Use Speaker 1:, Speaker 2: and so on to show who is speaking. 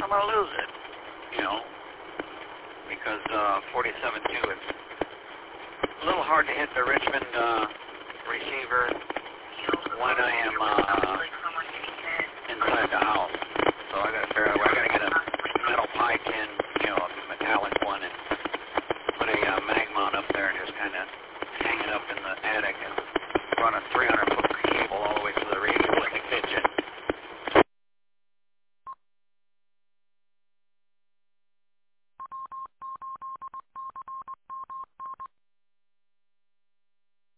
Speaker 1: I'm going to lose it, you know, because 47-2, it's a little hard to hit the Richmond receiver when I am inside the house. So I got to get a metal pie tin